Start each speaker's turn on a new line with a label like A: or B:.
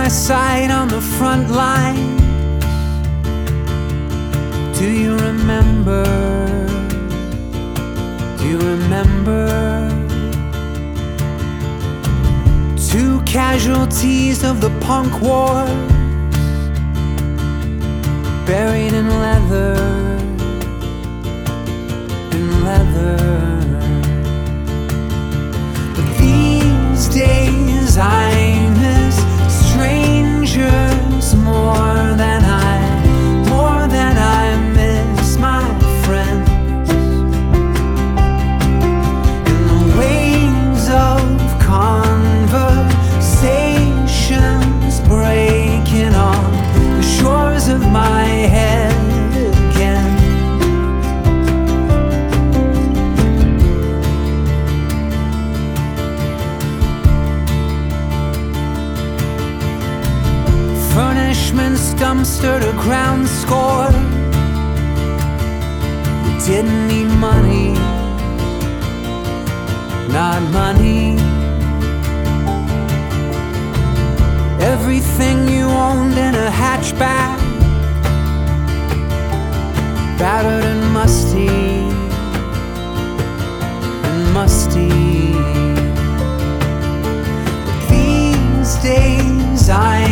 A: my side on the front line. Do you remember? Do you remember? Two casualties of the punk war, buried in leather, in leather. But these days I miss strangers more than I miss my friends. In the waves of conversations breaking on the shores of my head again. Furnishments dumpster to ground score. We didn't need money, not money. Everything you owned in a hatchback, battered and musty, and musty. These days I